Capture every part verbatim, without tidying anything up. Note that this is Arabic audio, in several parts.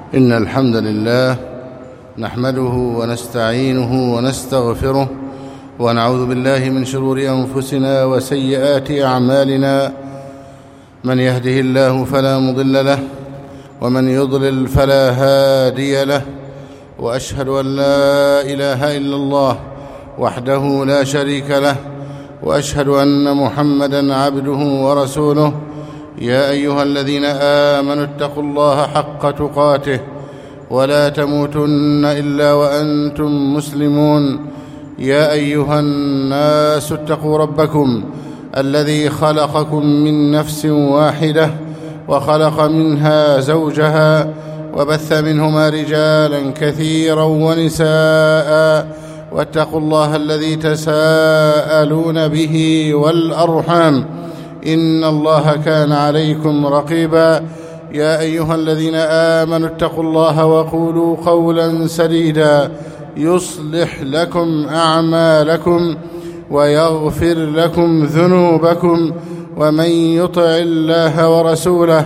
إن الحمد لله نحمده ونستعينه ونستغفره ونعوذ بالله من شرور أنفسنا وسيئات أعمالنا. من يهده الله فلا مضل له ومن يضلل فلا هادي له، وأشهد أن لا إله إلا الله وحده لا شريك له، وأشهد أن محمدًا عبده ورسوله. يا أيها الذين آمنوا اتقوا الله حق تقاته ولا تموتن إلا وأنتم مسلمون. يا أيها الناس اتقوا ربكم الذي خلقكم من نفس واحدة وخلق منها زوجها وبث منهما رجالا كثيرا ونساء، واتقوا الله الذي تساءلون به والأرحام إن الله كان عليكم رقيبا. يا أيها الذين آمنوا اتقوا الله وقولوا قولا سديدا يصلح لكم أعمالكم ويغفر لكم ذنوبكم، ومن يطع الله ورسوله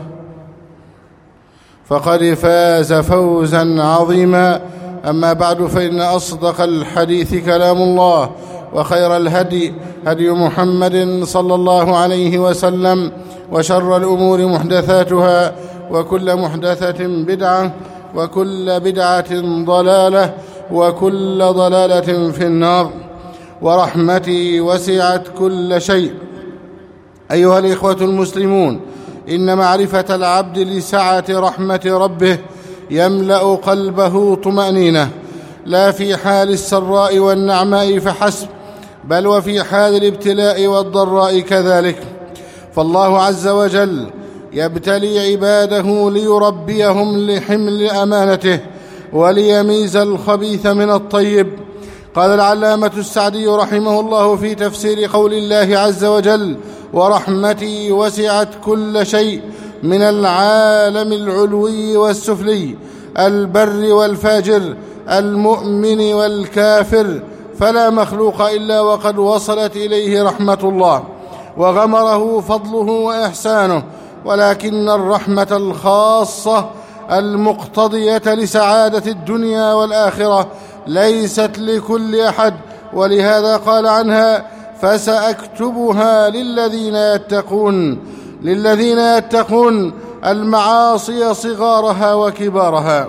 فقد فاز فوزا عظيما. أما بعد، فإن أصدق الحديث كلام الله، وخير الهدي هدي محمد صلى الله عليه وسلم، وشر الأمور محدثاتها، وكل محدثة بدعة، وكل بدعة ضلالة، وكل ضلالة في النار. ورحمتي وسعت كل شيء. أيها الإخوة المسلمون، إن معرفة العبد لسعة رحمة ربه يملأ قلبه طمأنينة، لا في حال السراء والنعماء فحسب، بل وفي حال الابتلاء والضراء كذلك. فالله عز وجل يبتلي عباده ليربيهم لحمل أمانته وليميز الخبيث من الطيب. قال العلامة السعدي رحمه الله في تفسير قول الله عز وجل: ورحمتي وسعت كل شيء، من العالم العلوي والسفلي، البر والفاجر، المؤمن والكافر، فلا مخلوق إلا وقد وصلت إليه رحمة الله وغمره فضله وإحسانه، ولكن الرحمة الخاصة المقتضية لسعادة الدنيا والآخرة ليست لكل أحد، ولهذا قال عنها: فسأكتبها للذين يتقون للذين يتقون المعاصي صغارها وكبارها.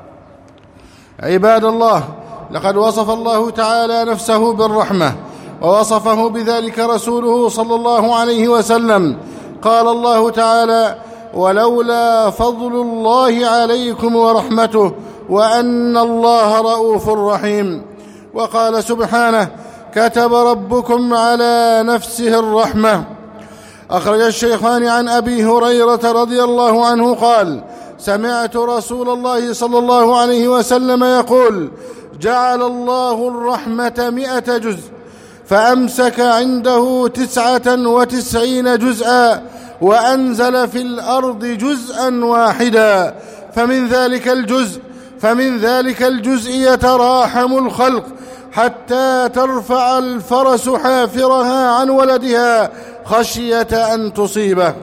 عباد الله، لقد وصف الله تعالى نفسه بالرحمة، ووصفه بذلك رسوله صلى الله عليه وسلم. قال الله تعالى: ولولا فضل الله عليكم ورحمته وأن الله رؤوف رحيم. وقال سبحانه: كتب ربكم على نفسه الرحمة. أخرج الشيخان عن أبي هريرة رضي الله عنه قال: سمعت رسول الله صلى الله عليه وسلم يقول: جعل الله الرحمة مئة جزء، فأمسك عنده تسعة وتسعين جزءا، وأنزل في الأرض جزءا واحدا، فمن ذلك الجزء فمن ذلك الجزء يتراحم الخلق حتى ترفع الفرس حافرها عن ولدها خشية أن تصيبه.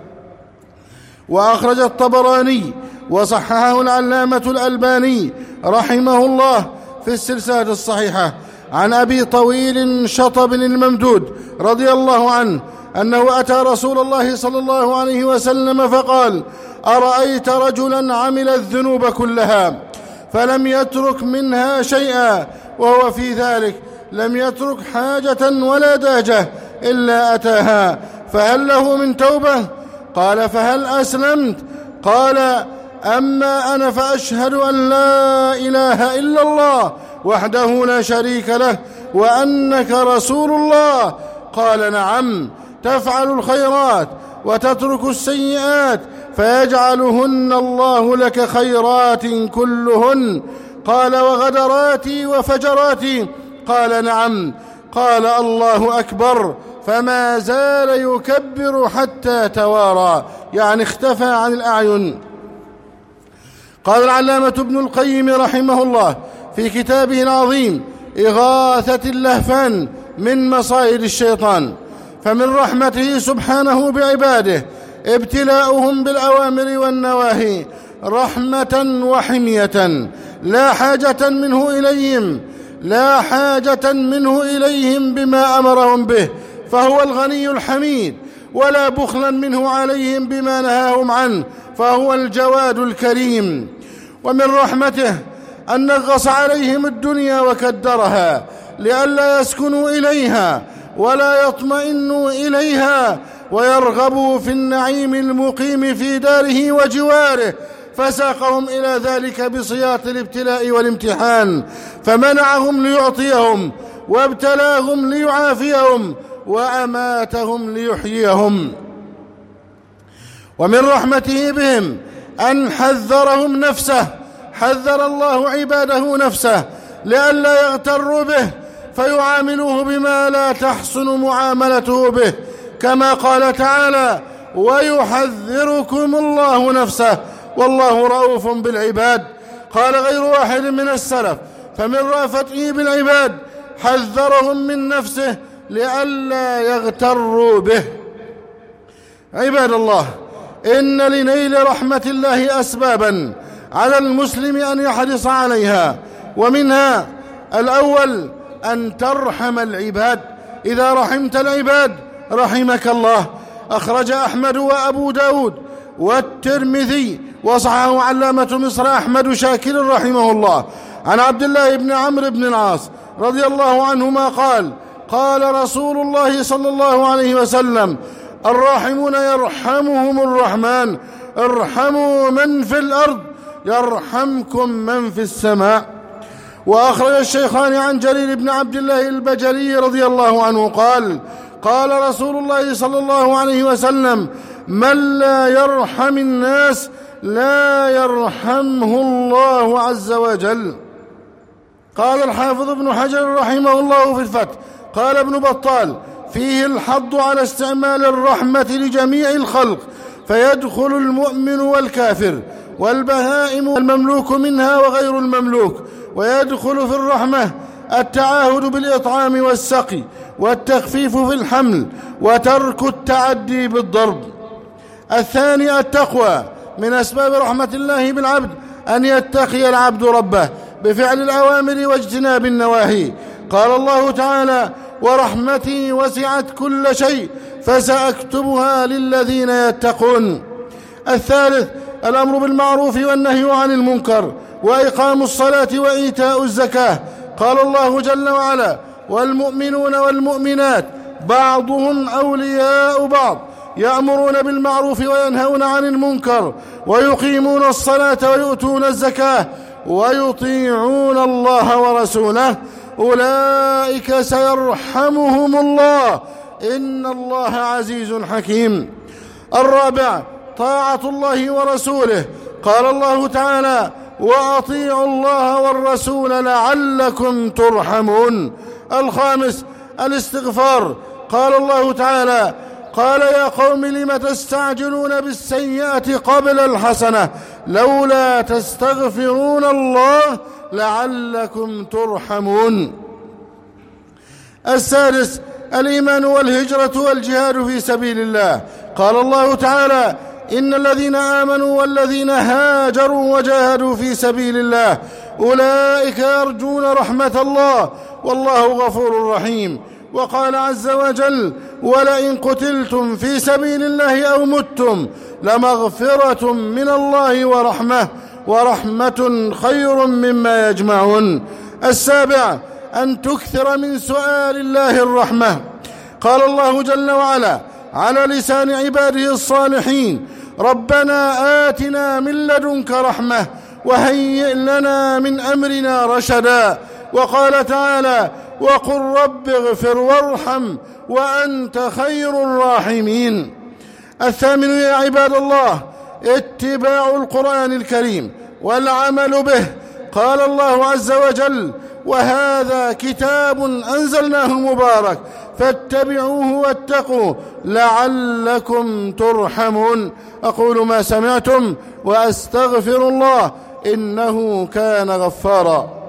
وأخرج الطبراني وصححه العلامة الألباني رحمه الله في السلسلة الصحيحة عن أبي طويل شطب الممدود رضي الله عنه أنه أتى رسول الله صلى الله عليه وسلم فقال: أرأيت رجلا عمل الذنوب كلها فلم يترك منها شيئا، وهو في ذلك لم يترك حاجة ولا داجة إلا أتاها، فهل له من توبة؟ قال: فهل أسلمت؟ قال: أما أنا فأشهد أن لا إله إلا الله وحده لا شريك له وأنك رسول الله. قال: نعم، تفعل الخيرات وتترك السيئات فيجعلهن الله لك خيرات كلهن. قال: وغدراتي وفجراتي؟ قال: نعم. قال: الله أكبر. فما زال يكبر حتى توارى، يعني اختفى عن الأعين. قال العلامة ابن القيم رحمه الله في كتابه العظيم إغاثة اللهفان من مصائد الشيطان: فمن رحمته سبحانه بعباده ابتلاؤهم بالأوامر والنواهي، رحمة وحمية، لا حاجة منه إليهم لا حاجة منه إليهم بما أمرهم به، فهو الغني الحميد، ولا بخلا منه عليهم بما نهاهم عنه، فهو الجواد الكريم. ومن رحمته أن نغص عليهم الدنيا وكدرها لئلا يسكنوا إليها ولا يطمئنوا إليها ويرغبوا في النعيم المقيم في داره وجواره، فساقهم إلى ذلك بسياط الابتلاء والامتحان، فمنعهم ليعطيهم، وابتلاهم ليعافيهم، وأماتهم ليحييهم. ومن رحمته بهم أن حذرهم نفسه، حذر الله عباده نفسه لئلا يغتروا به فيعاملوه بما لا تحسن معاملته به، كما قال تعالى: ويحذركم الله نفسه والله رؤوف بالعباد. قال غير واحد من السلف: فمن رأفته بالعباد حذرهم من نفسه لئلا يغتروا به. عباد الله، إن لنيل رحمة الله أسبابا على المسلم أن يحرص عليها، ومنها الأول أن ترحم العباد. إذا رحمت العباد رحمك الله. أخرج أحمد وأبو داود والترمذي وصححه علامة مصر أحمد شاكر رحمه الله عن عبد الله بن عمرو بن العاص رضي الله عنهما قال: قال رسول الله صلى الله عليه وسلم: الراحمون يرحمهم الرحمن، ارحموا من في الأرض يرحمكم من في السماء. وأخرج الشيخان عن جرير بن عبد الله البجلي رضي الله عنه قال: قال رسول الله صلى الله عليه وسلم: من لا يرحم الناس لا يرحمه الله عز وجل. قال الحافظ ابن حجر رحمه الله في الفتح: قال ابن بطال: فيه الحض على استعمال الرحمة لجميع الخلق، فيدخل المؤمن والكافر والبهائم والمملوك منها وغير المملوك، ويدخل في الرحمة التعاهد بالإطعام والسقي والتخفيف في الحمل وترك التعدي بالضرب. الثاني التقوى. من أسباب رحمة الله بالعبد أن يتقي العبد ربه بفعل الأوامر واجتناب النواهي. قال الله تعالى: ورحمتي وسعت كل شيء فسأكتبها للذين يتقون. الثالث الأمر بالمعروف والنهي عن المنكر وإقام الصلاة وإيتاء الزكاة. قال الله جل وعلا: والمؤمنون والمؤمنات بعضهم أولياء بعض يأمرون بالمعروف وينهون عن المنكر ويقيمون الصلاة ويؤتون الزكاة ويطيعون الله ورسوله أولئك سيرحمهم الله إن الله عزيز حكيم. الرابع طاعة الله ورسوله. قال الله تعالى: وأطيعوا الله والرسول لعلكم ترحمون. الخامس الاستغفار. قال الله تعالى: قال يا قوم لم تستعجلون بالسيئة قبل الحسنة لولا تستغفرون الله لعلكم ترحمون. السادس الإيمان والهجرة والجهاد في سبيل الله. قال الله تعالى: إن الذين آمنوا والذين هاجروا وجاهدوا في سبيل الله أولئك يرجون رحمة الله والله غفور رحيم. وقال عز وجل: ولئن قتلتم في سبيل الله أو متم لمغفرة من الله ورحمة ورحمة خير مما يجمعون. السابع أن تكثر من سؤال الله الرحمة. قال الله جل وعلا على لسان عباده الصالحين: ربنا آتنا من لدنك رحمة وهيئ لنا من أمرنا رشدا. وقال تعالى: وقل رب اغفر وارحم وأنت خير الراحمين. الثامن يا عباد الله اتباع القرآن الكريم والعمل به. قال الله عز وجل: وهذا كتاب أنزلناه مبارك فاتبعوه واتقوا لعلكم ترحمون. أقول ما سمعتم وأستغفر الله إنه كان غفارا.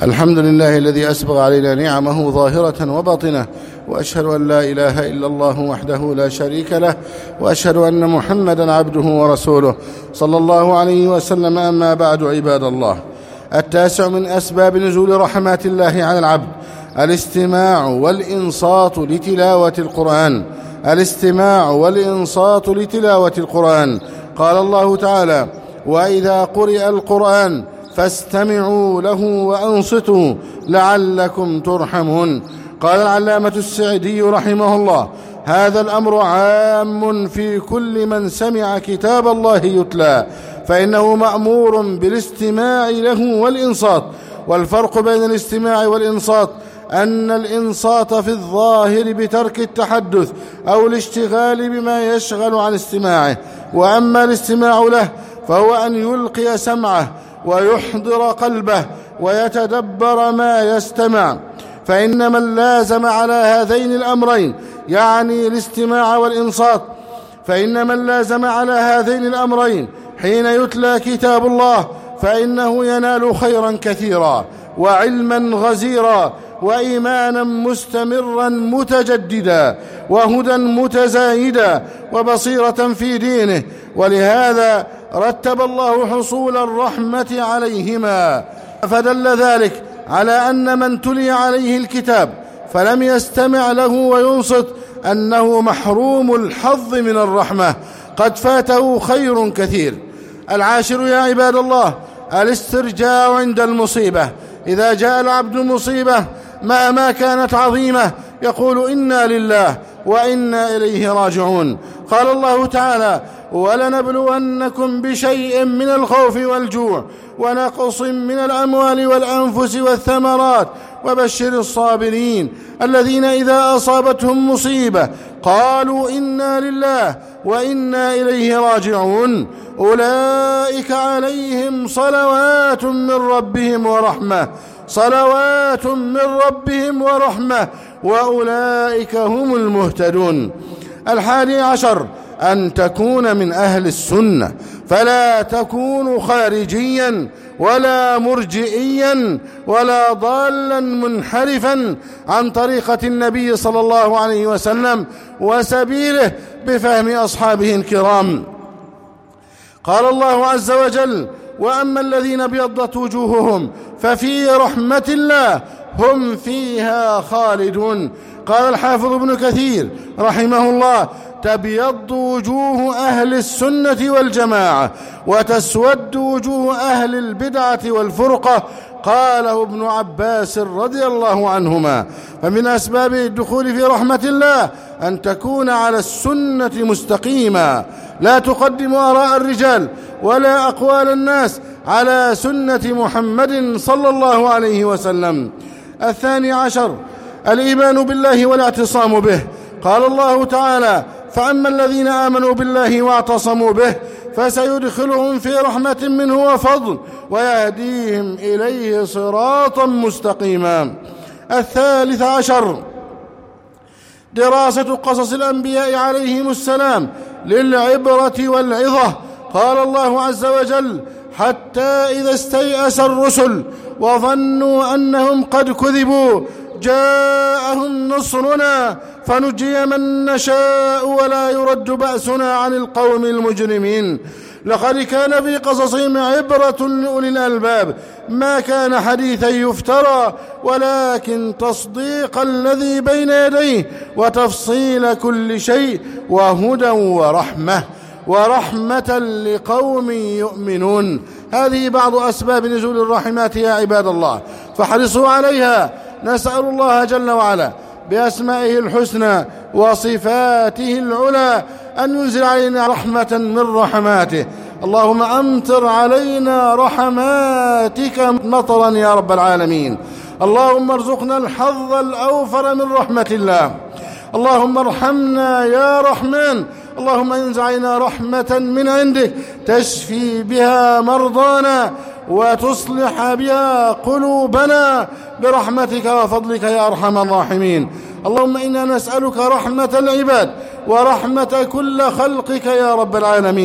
الحمد لله الذي أسبغ علينا نعمه ظاهرة وباطنة، وأشهد أن لا إله إلا الله وحده لا شريك له، وأشهد أن محمدا عبده ورسوله صلى الله عليه وسلم. أما بعد، عباد الله، التاسع من أسباب نزول رحمات الله على العبد الاستماع والإنصات لتلاوة القرآن. الاستماع والإنصات لتلاوة القرآن. قال الله تعالى: وإذا قرئ القرآن فاستمعوا له وأنصتوا لعلكم ترحمون. قال العلامة السعدي رحمه الله: هذا الأمر عام في كل من سمع كتاب الله يتلى، فإنه مأمور بالاستماع له والإنصات. والفرق بين الاستماع والإنصات أن الإنصات في الظاهر بترك التحدث أو الاشتغال بما يشغل عن استماعه، وأما الاستماع له فهو أن يلقي سمعه ويحضر قلبه ويتدبر ما يستمع. فإن من لازم على هذين الأمرين، يعني الاستماع والإنصات، فإن من لازم على هذين الأمرين حين يتلى كتاب الله فإنه ينال خيرا كثيرا وعلما غزيرا وإيمانا مستمرا متجددا وهدى متزايدا وبصيرة في دينه. ولهذا رتب الله حصول الرحمة عليهما، فدل ذلك على أن من تلي عليه الكتاب فلم يستمع له وينصت أنه محروم الحظ من الرحمة، قد فاته خير كثير. العاشر يا عباد الله الاسترجاع عند المصيبة. إذا جاء العبد مصيبة مهما كانت عظيمة يقول: إنا لله وإنا إليه راجعون. قال الله تعالى: ولنبلونكم بشيء من الخوف والجوع ونقص من الأموال والأنفس والثمرات وبشر الصابرين الذين إذا أصابتهم مصيبة قالوا إنا لله وإنا إليه راجعون أولئك عليهم صلوات من ربهم ورحمة صلوات من ربهم ورحمة وأولئك هم المهتدون. الحادي عشر أن تكون من أهل السنة، فلا تكون خارجيا ولا مرجئيا ولا ضالا منحرفا عن طريقة النبي صلى الله عليه وسلم وسبيله بفهم أصحابه الكرام. قال الله عز وجل: وأما الذين ابيضت وجوههم ففي رحمة الله هم فيها خالدون. قال الحافظ ابن كثير رحمه الله: تبيض وجوه أهل السنة والجماعة وتسود وجوه أهل البدعة والفرقة. قاله ابن عباس رضي الله عنهما. فمن أسباب الدخول في رحمة الله أن تكون على السنة مستقيما، لا تقدم آراء الرجال ولا أقوال الناس على سنة محمد صلى الله عليه وسلم. الثاني عشر الإيمان بالله والاعتصام به. قال الله تعالى: فأما الذين آمنوا بالله واعتصموا به فسيدخلهم في رحمة منه وفضل ويهديهم إليه صراطا مستقيما. الثالث عشر دراسة قصص الأنبياء عليهم السلام للعبرة والعظة. قال الله عز وجل: حتى إذا استيأس الرسل وظنوا أنهم قد كذبوا جاءهم نصرنا فنجي من نشاء ولا يرد بأسنا عن القوم المجرمين. لقد كان في قصصهم عبرة لأولي الألباب، ما كان حديثا يفترى ولكن تصديق الذي بين يديه وتفصيل كل شيء وهدى ورحمة ورحمة لقوم يؤمنون. هذه بعض أسباب نزول الرحمات يا عباد الله، فاحرصوا عليها. نسأل الله جل وعلا بأسمائه الحسنى وصفاته العلى أن ينزل علينا رحمة من رحماته. اللهم أمطر علينا رحماتك مطرا يا رب العالمين. اللهم ارزقنا الحظ الأوفر من رحمة الله. اللهم ارحمنا يا رحمن. اللهم انزل علينا رحمة من عندك تشفي بها مرضانا وتصلح بها قلوبنا برحمتك وفضلك يا أرحم الراحمين. اللهم إنا نسألك رحمة العباد ورحمة كل خلقك يا رب العالمين.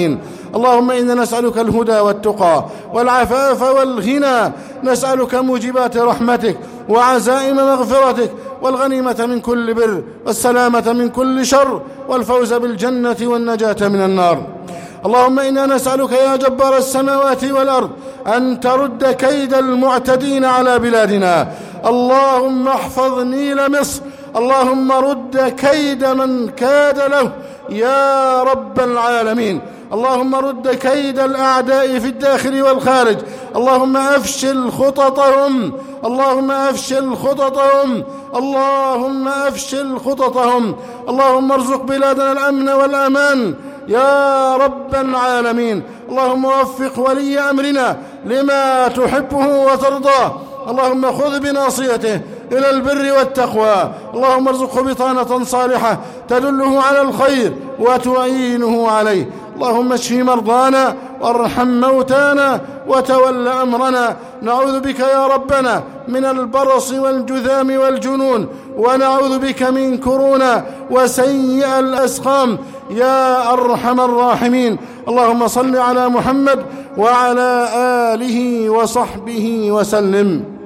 اللهم إنا نسألك الهدى والتقى والعفاف والغنى، نسألك موجبات رحمتك وعزائم مغفرتك والغنيمة من كل بر والسلامة من كل شر والفوز بالجنة والنجاة من النار. اللهم إنا نسألك يا جبار السماوات والأرض أن ترد كيد المعتدين على بلادنا. اللهم احفظ نيل مصر، اللهم رد كيد من كاد له يا رب العالمين. اللهم رد كيد الأعداء في الداخل والخارج، اللهم أفشل خططهم، اللهم أفشل خططهم، اللهم أفشل خططهم. اللهم ارزق بلادنا الأمن والأمان يا رب العالمين. اللهم وفق ولي أمرنا لما تحبه وترضاه، اللهم خذ بناصيته إلى البر والتقوى، اللهم ارزقه بطانة صالحة تدله على الخير وتعينه عليه. اللهم اشف مرضانا وارحم موتانا وتول أمرنا. نعوذ بك يا ربنا من البرص والجذام والجنون، ونعوذ بك من كورونا وسيء الأسقام يا أرحم الراحمين. اللهم صل على محمد وعلى آله وصحبه وسلم.